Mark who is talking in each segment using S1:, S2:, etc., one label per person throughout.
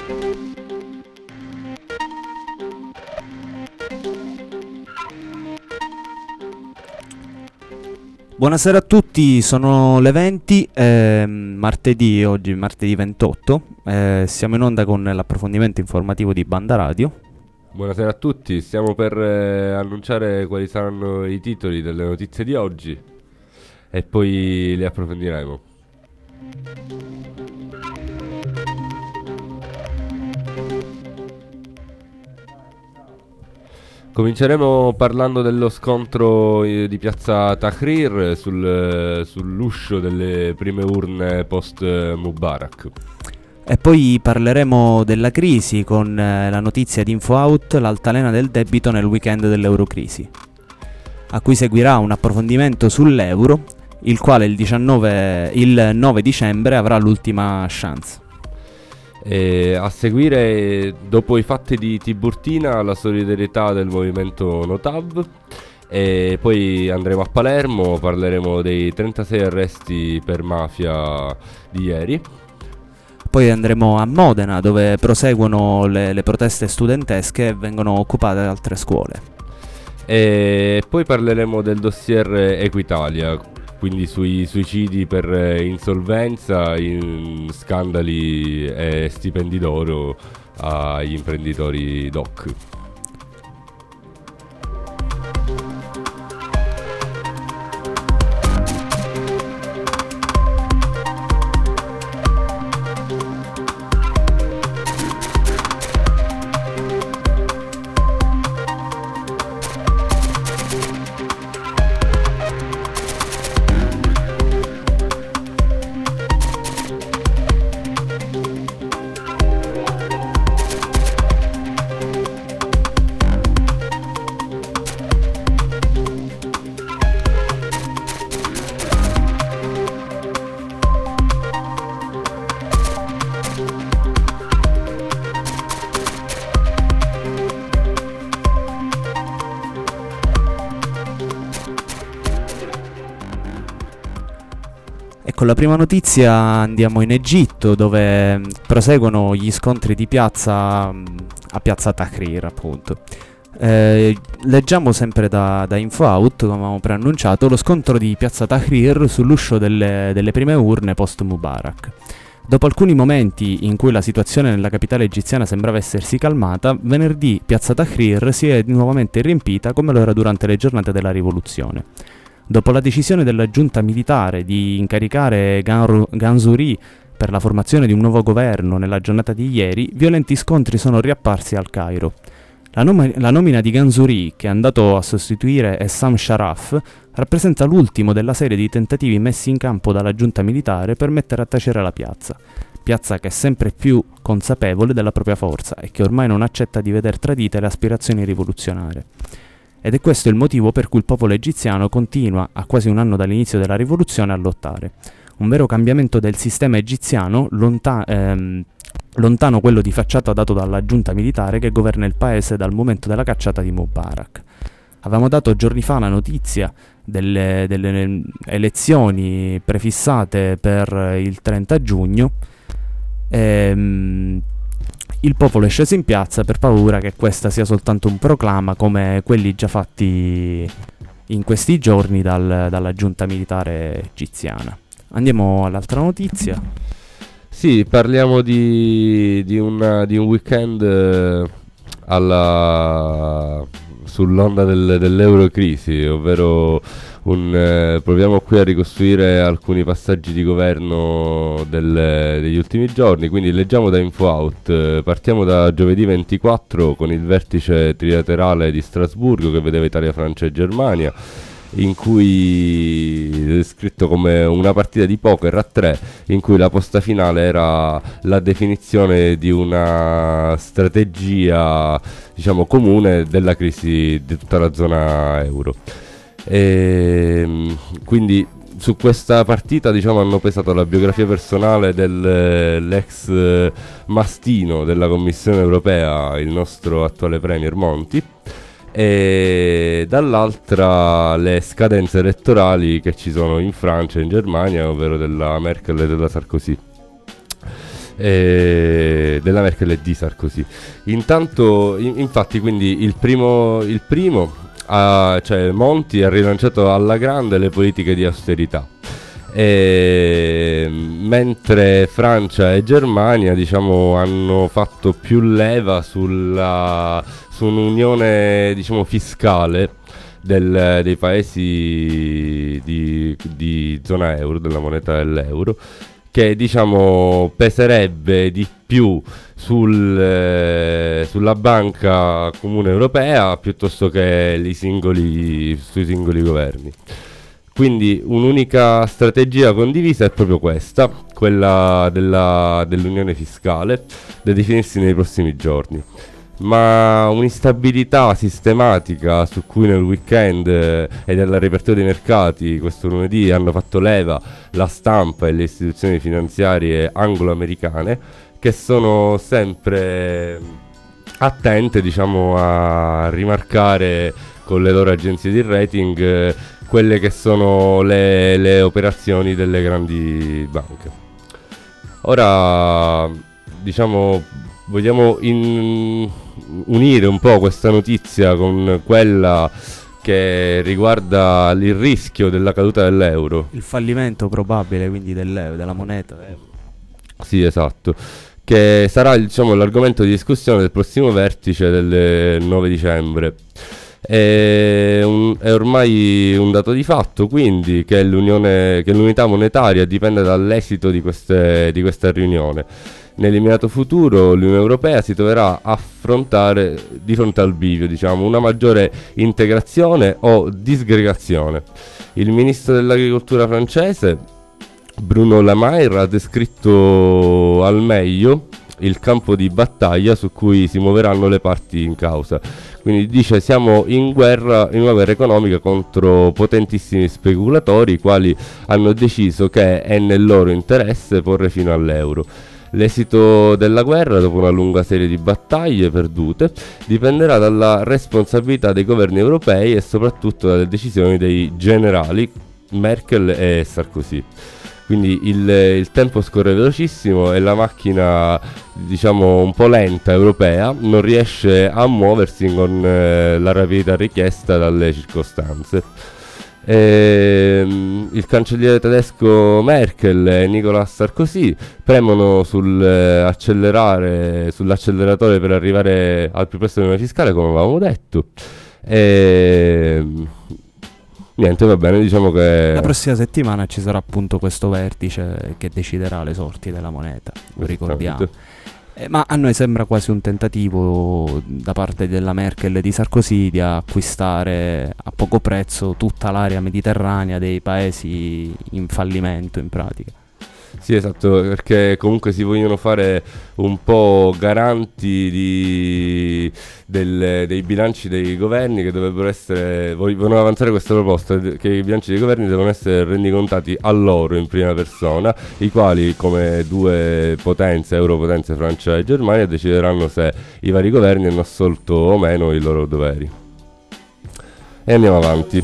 S1: Buonasera a tutti, sono le 20, oggi martedì 28, siamo in onda con l'approfondimento informativo di Banda Radio.
S2: Buonasera a tutti, stiamo per annunciare quali saranno i titoli delle notizie di oggi e poi li approfondiremo. Cominceremo parlando dello scontro di piazza Tahrir sull'uscio delle prime urne post Mubarak.
S1: E poi parleremo della crisi con la notizia di InfoOut, l'altalena del debito nel weekend dell'Eurocrisi, a cui seguirà un approfondimento sull'euro, il quale il 9 dicembre avrà l'ultima chance.
S2: E a seguire, dopo i fatti di Tiburtina, la solidarietà del movimento Notav. E poi andremo a Palermo, parleremo dei 36 arresti per mafia di ieri.
S1: Poi andremo a Modena, dove proseguono le proteste studentesche e vengono occupate altre scuole.
S2: E poi parleremo del dossier Equitalia, quindi sui suicidi per insolvenza, in scandali e stipendi d'oro agli imprenditori doc.
S1: Con la prima notizia andiamo in Egitto, dove proseguono gli scontri di piazza a piazza Tahrir, appunto. Leggiamo sempre da InfoOut, come avevamo preannunciato, lo scontro di piazza Tahrir sull'uscio delle prime urne post Mubarak. Dopo alcuni momenti in cui la situazione nella capitale egiziana sembrava essersi calmata, venerdì piazza Tahrir si è nuovamente riempita come lo era durante le giornate della rivoluzione. Dopo la decisione della giunta militare di incaricare Ganzouri per la formazione di un nuovo governo nella giornata di ieri, violenti scontri sono riapparsi al Cairo. La nomina di Ganzouri, che è andato a sostituire Essam Sharaf, rappresenta l'ultimo della serie di tentativi messi in campo dalla giunta militare per mettere a tacere la piazza che è sempre più consapevole della propria forza e che ormai non accetta di veder tradite le aspirazioni rivoluzionarie. Ed è questo il motivo per cui il popolo egiziano continua, a quasi un anno dall'inizio della rivoluzione, a lottare. Un vero cambiamento del sistema egiziano, lontano quello di facciata dato dalla giunta militare che governa il paese dal momento della cacciata di Mubarak. Avevamo dato giorni fa la notizia delle elezioni prefissate per il 30 giugno. Il popolo è sceso in piazza per paura che questa sia soltanto un proclama come quelli già fatti in questi giorni dalla giunta militare egiziana. Andiamo all'altra notizia.
S2: Sì, parliamo di un weekend sull'onda dell'Eurocrisi, ovvero proviamo qui a ricostruire alcuni passaggi di governo degli ultimi giorni. Quindi leggiamo da InfoOut. Partiamo da giovedì 24 con il vertice trilaterale di Strasburgo che vedeva Italia, Francia e Germania, in cui è scritto come una partita di poker a tre, in cui la posta finale era la definizione di una strategia, diciamo, comune della crisi di tutta la zona euro. E quindi su questa partita, diciamo, hanno pesato la biografia personale dell'ex mastino della Commissione Europea, il nostro attuale premier Monti, e dall'altra le scadenze elettorali che ci sono in Francia e in Germania, ovvero della Merkel e della Sarkozy. della Merkel e di Sarkozy. Intanto, infatti, quindi il primo cioè Monti ha rilanciato alla grande le politiche di austerità. Mentre Francia e Germania, diciamo, hanno fatto più leva su un'unione, diciamo, fiscale dei paesi di zona euro, della moneta dell'euro, che, diciamo, peserebbe di più sulla banca comune europea piuttosto che sui singoli governi. Quindi un'unica strategia condivisa è proprio questa, quella dell'unione fiscale, da definirsi nei prossimi giorni. Ma un'instabilità sistematica su cui nel weekend e nella riapertura dei mercati questo lunedì hanno fatto leva la stampa e le istituzioni finanziarie anglo-americane, che sono sempre attente, diciamo, a rimarcare con le loro agenzie di rating quelle che sono le operazioni delle grandi banche. Ora, diciamo, vogliamo unire un po' questa notizia con quella che riguarda il rischio della caduta dell'euro.
S1: Il fallimento probabile, quindi, della moneta.
S2: Sì, esatto. Che sarà, diciamo, l'argomento di discussione del prossimo vertice del 9 dicembre. È ormai un dato di fatto, quindi, che l'unità monetaria dipende dall'esito di questa riunione. Nell'immediato futuro l'Unione Europea si troverà di fronte al bivio, diciamo, una maggiore integrazione o disgregazione. Il ministro dell'agricoltura francese, Bruno Le Maire, ha descritto al meglio il campo di battaglia su cui si muoveranno le parti in causa. Quindi dice: siamo in una guerra economica contro potentissimi speculatori, i quali hanno deciso che è nel loro interesse porre fine all'euro. L'esito della guerra, dopo una lunga serie di battaglie perdute, dipenderà dalla responsabilità dei governi europei e soprattutto dalle decisioni dei generali Merkel e Sarkozy. Quindi il tempo scorre velocissimo e la macchina, diciamo, un po' lenta europea non riesce a muoversi con la rapidità richiesta dalle circostanze. Il cancelliere tedesco Merkel e Nicolas Sarkozy premono sull'acceleratore per arrivare al più presto all'unione fiscale, come avevamo detto. Niente, va bene, diciamo che
S1: la prossima settimana ci sarà appunto questo vertice che deciderà le sorti della moneta, lo ricordiamo. Ma a noi sembra quasi un tentativo da parte della Merkel e di Sarkozy di acquistare a poco prezzo tutta l'area mediterranea dei paesi in fallimento, in pratica.
S2: Sì, esatto, perché comunque si vogliono fare un po' garanti dei bilanci dei governi, che vogliono avanzare questa proposta, che i bilanci dei governi devono essere rendicontati a loro in prima persona, i quali, come due potenze, europotenze, Francia e Germania, decideranno se i vari governi hanno assolto o meno i loro doveri. E andiamo avanti.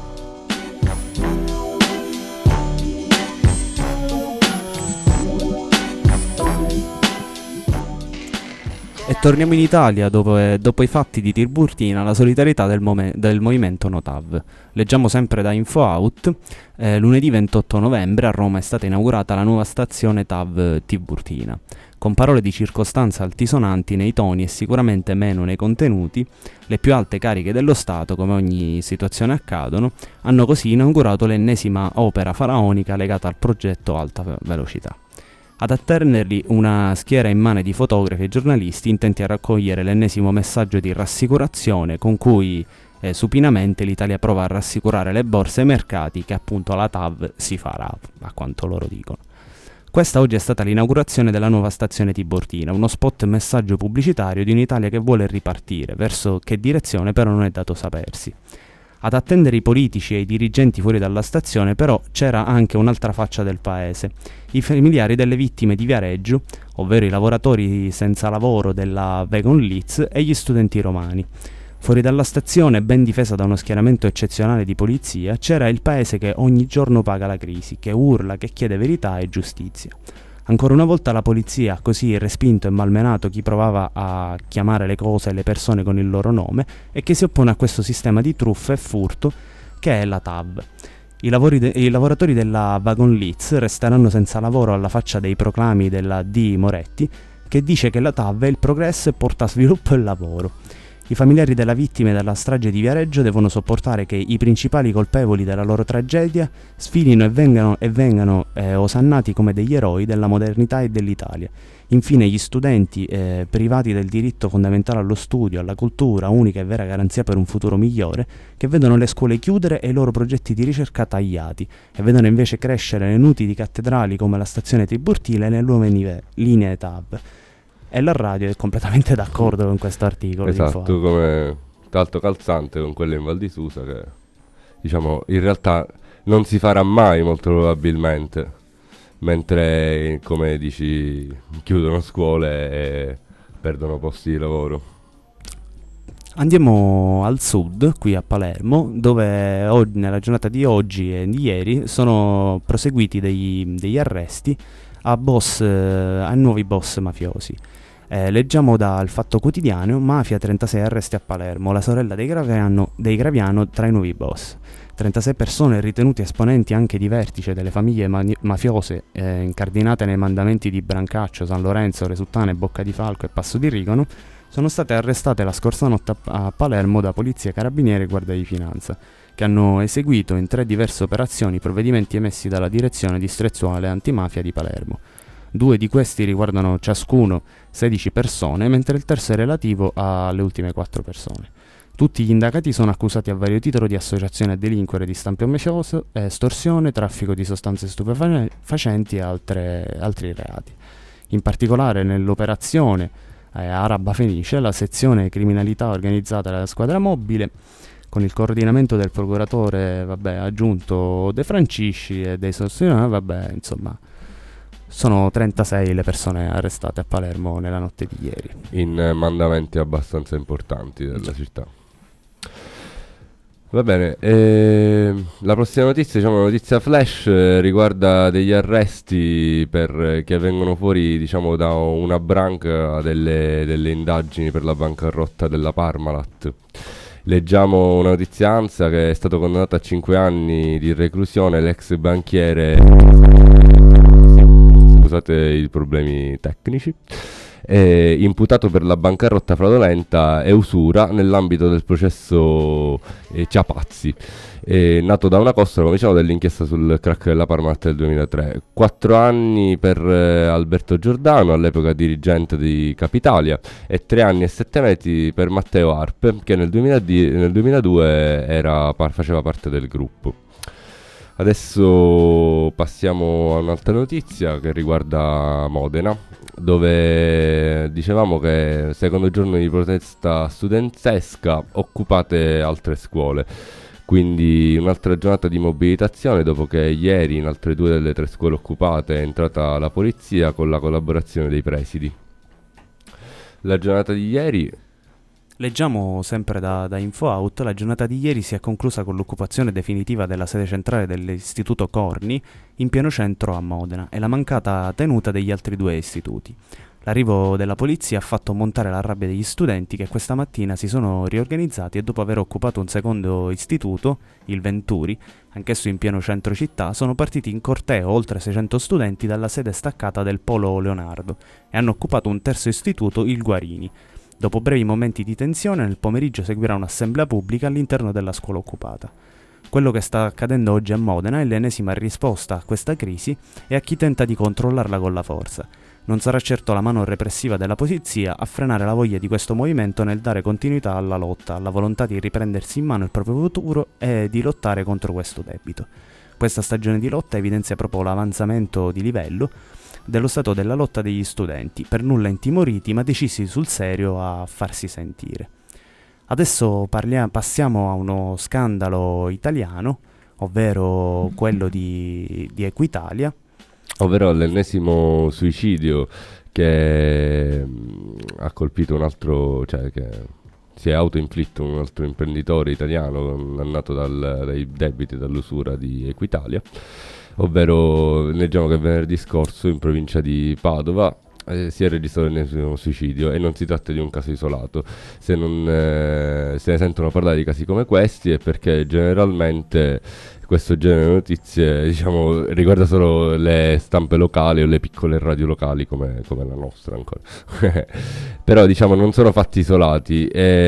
S1: E torniamo in Italia dopo i fatti di Tiburtina, la solidarietà del movimento Notav. Leggiamo sempre da InfoOut, lunedì 28 novembre a Roma è stata inaugurata la nuova stazione TAV Tiburtina. Con parole di circostanza altisonanti nei toni e sicuramente meno nei contenuti, le più alte cariche dello Stato, come ogni situazione accadono, hanno così inaugurato l'ennesima opera faraonica legata al progetto Alta Velocità. Ad attenderli una schiera immane di fotografi e giornalisti intenti a raccogliere l'ennesimo messaggio di rassicurazione con cui supinamente l'Italia prova a rassicurare le borse e i mercati che appunto la TAV si farà, a quanto loro dicono. Questa oggi è stata l'inaugurazione della nuova stazione Tiburtina, uno spot messaggio pubblicitario di un'Italia che vuole ripartire, verso che direzione però non è dato sapersi. Ad attendere i politici e i dirigenti fuori dalla stazione però c'era anche un'altra faccia del paese, i familiari delle vittime di Viareggio, ovvero i lavoratori senza lavoro della Wagon Leeds e gli studenti romani. Fuori dalla stazione, ben difesa da uno schieramento eccezionale di polizia, c'era il paese che ogni giorno paga la crisi, che urla, che chiede verità e giustizia. Ancora una volta la polizia ha così respinto e malmenato chi provava a chiamare le cose e le persone con il loro nome e che si oppone a questo sistema di truffa e furto che è la TAV. I lavoratori della Wagon Leeds resteranno senza lavoro alla faccia dei proclami della D. Moretti, che dice che la TAV è il progresso e porta sviluppo e lavoro. I familiari della vittima della strage di Viareggio devono sopportare che i principali colpevoli della loro tragedia sfilino e vengano osannati come degli eroi della modernità e dell'Italia. Infine gli studenti, privati del diritto fondamentale allo studio, alla cultura, unica e vera garanzia per un futuro migliore, che vedono le scuole chiudere e i loro progetti di ricerca tagliati, e vedono invece crescere le nutidi cattedrali come la stazione Tiburtile e le nuove linee TAV. E la radio è completamente d'accordo con questo articolo.
S2: Esatto, come tanto calzante con quelle in Val di Susa che, diciamo, in realtà non si farà mai molto probabilmente, mentre, come dici, chiudono scuole e perdono posti di lavoro.
S1: Andiamo al sud, qui a Palermo, dove nella giornata di oggi e di ieri sono proseguiti degli arresti a nuovi boss mafiosi. Leggiamo dal Fatto Quotidiano: Mafia, 36 arresti a Palermo, la sorella dei Graviano tra i nuovi boss. 36 persone ritenute esponenti anche di vertice delle famiglie mafiose incardinate nei mandamenti di Brancaccio, San Lorenzo, Resuttane, Bocca di Falco e Passo di Rigono sono state arrestate la scorsa notte a Palermo da polizia, carabinieri e guardia di finanza, che hanno eseguito in 3 diverse operazioni provvedimenti emessi dalla direzione distrettuale antimafia di Palermo. 2 di questi riguardano ciascuno 16 persone, mentre il terzo è relativo alle ultime 4 persone. Tutti gli indagati sono accusati a vario titolo di associazione a delinquere di stampo mafioso, estorsione, traffico di sostanze stupefacenti e altri reati. In particolare nell'operazione Araba Fenice, la sezione criminalità organizzata della squadra mobile, con il coordinamento del procuratore aggiunto De Francisci e dei sostegnatori, insomma, sono 36 le persone arrestate a Palermo nella notte di ieri.
S2: In mandamenti abbastanza importanti della città. Va bene, la prossima notizia, diciamo una notizia flash, riguarda degli arresti che vengono fuori, diciamo, da una branca delle indagini per la bancarotta della Parmalat. Leggiamo una notizia ANSA che è stato condannato a 5 anni di reclusione l'ex banchiere, scusate i problemi tecnici, imputato per la bancarotta fraudolenta e usura nell'ambito del processo Ciapazzi, nato da una costola, come diciamo, dell'inchiesta sul crack della Parmalat del 2003. 4 anni per Alberto Giordano, all'epoca dirigente di Capitalia, e 3 anni e 7 mesi per Matteo Arpe, che nel 2002 faceva parte del gruppo. Adesso passiamo a un'altra notizia che riguarda Modena, dove dicevamo che secondo giorno di protesta studentesca, occupate altre scuole. Quindi un'altra giornata di mobilitazione, dopo che ieri in altre 2 delle 3 scuole occupate è entrata la polizia con la collaborazione dei presidi. La giornata di ieri...
S1: Leggiamo sempre da InfoOut: la giornata di ieri si è conclusa con l'occupazione definitiva della sede centrale dell'istituto Corni in pieno centro a Modena e la mancata tenuta degli altri 2 istituti. L'arrivo della polizia ha fatto montare la rabbia degli studenti, che questa mattina si sono riorganizzati e, dopo aver occupato un secondo istituto, il Venturi, anch'esso in pieno centro città, sono partiti in corteo oltre 600 studenti dalla sede staccata del Polo Leonardo e hanno occupato un terzo istituto, il Guarini. Dopo brevi momenti di tensione, nel pomeriggio seguirà un'assemblea pubblica all'interno della scuola occupata. Quello che sta accadendo oggi a Modena è l'ennesima risposta a questa crisi e a chi tenta di controllarla con la forza. Non sarà certo la mano repressiva della polizia a frenare la voglia di questo movimento nel dare continuità alla lotta, alla volontà di riprendersi in mano il proprio futuro e di lottare contro questo debito. Questa stagione di lotta evidenzia proprio l'avanzamento di livello dello stato della lotta degli studenti, per nulla intimoriti ma decisi sul serio a farsi sentire. Adesso passiamo a uno scandalo italiano, ovvero quello di Equitalia,
S2: ovvero l'ennesimo suicidio che ha colpito un altro, cioè che si è autoinflitto un altro imprenditore italiano nato dai debiti, dall'usura di Equitalia. ovvero leggiamo che venerdì scorso in provincia di Padova si è registrato l'ennesimo suicidio, e non si tratta di un caso isolato. Se se ne sentono parlare di casi come questi è perché generalmente questo genere di notizie, diciamo, riguarda solo le stampe locali o le piccole radio locali come la nostra ancora. Però diciamo non sono fatti isolati,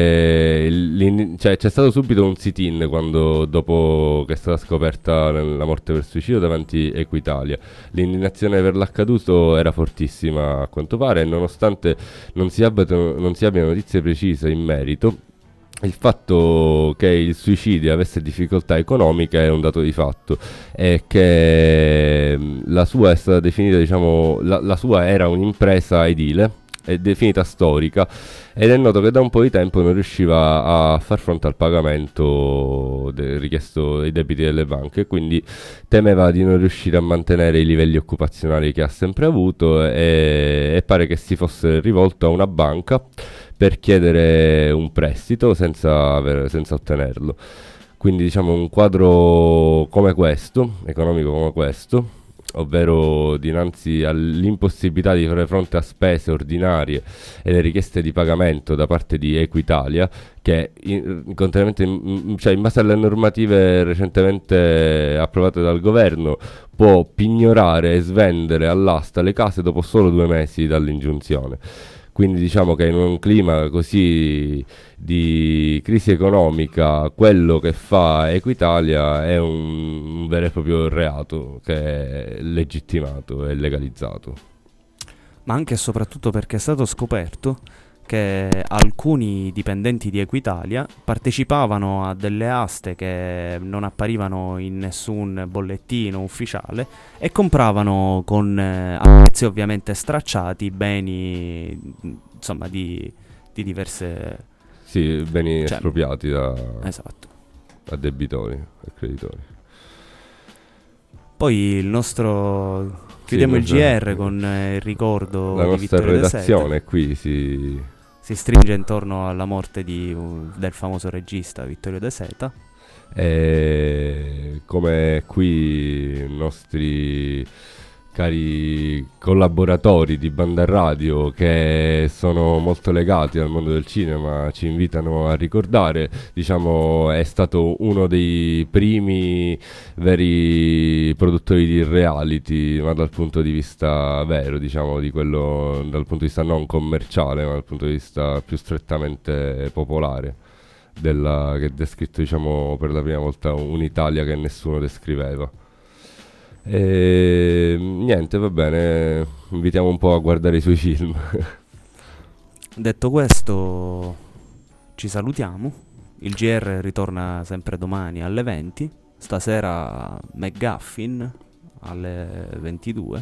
S2: cioè, c'è stato subito un sit-in dopo che è stata scoperta la morte per suicidio davanti Equitalia. L'indignazione per l'accaduto era fortissima a quanto pare, e nonostante non si abbiano notizie precise in merito, il fatto che il suicidio avesse difficoltà economiche è un dato di fatto, e che la sua è stata definita, diciamo, la sua era un'impresa edile, è definita storica, ed è noto che da un po' di tempo non riusciva a far fronte al pagamento richiesto dei debiti delle banche, quindi temeva di non riuscire a mantenere i livelli occupazionali che ha sempre avuto, e pare che si fosse rivolto a una banca per chiedere un prestito senza ottenerlo. Quindi diciamo un quadro come questo, economico come questo, ovvero dinanzi all'impossibilità di fare fronte a spese ordinarie e le richieste di pagamento da parte di Equitalia, che contrariamente cioè in base alle normative recentemente approvate dal governo può pignorare e svendere all'asta le case dopo solo 2 mesi dall'ingiunzione. Quindi diciamo che in un clima così di crisi economica, quello che fa Equitalia è un vero e proprio reato che è legittimato e legalizzato.
S1: Ma anche e soprattutto perché è stato scoperto che alcuni dipendenti di Equitalia partecipavano a delle aste che non apparivano in nessun bollettino ufficiale e compravano a prezzi ovviamente stracciati beni, insomma, di diverse...
S2: Sì, beni
S1: cioè,
S2: espropriati
S1: esatto.
S2: a debitori e creditori.
S1: Poi il nostro... Chiudiamo il GR con il ricordo
S2: la
S1: di
S2: nostra
S1: Vittorio De
S2: redazione
S1: Seta.
S2: qui
S1: Si stringe intorno alla morte del famoso regista Vittorio De Seta.
S2: E come qui i nostri cari collaboratori di Banda Radio, che sono molto legati al mondo del cinema, ci invitano a ricordare, diciamo, è stato uno dei primi veri produttori di reality, ma dal punto di vista vero, diciamo, di quello, dal punto di vista non commerciale, ma dal punto di vista più strettamente popolare, che è descritto, diciamo, per la prima volta un'Italia che nessuno descriveva. E niente, va bene, invitiamo un po' a guardare i suoi film.
S1: Detto questo, ci salutiamo. Il GR ritorna sempre domani alle 20. Stasera McGuffin alle 22.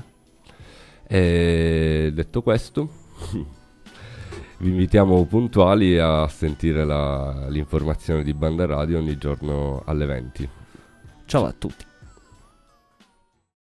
S2: E detto questo, vi invitiamo puntuali a sentire l'informazione di Banda Radio ogni giorno alle 20.
S1: Ciao a tutti.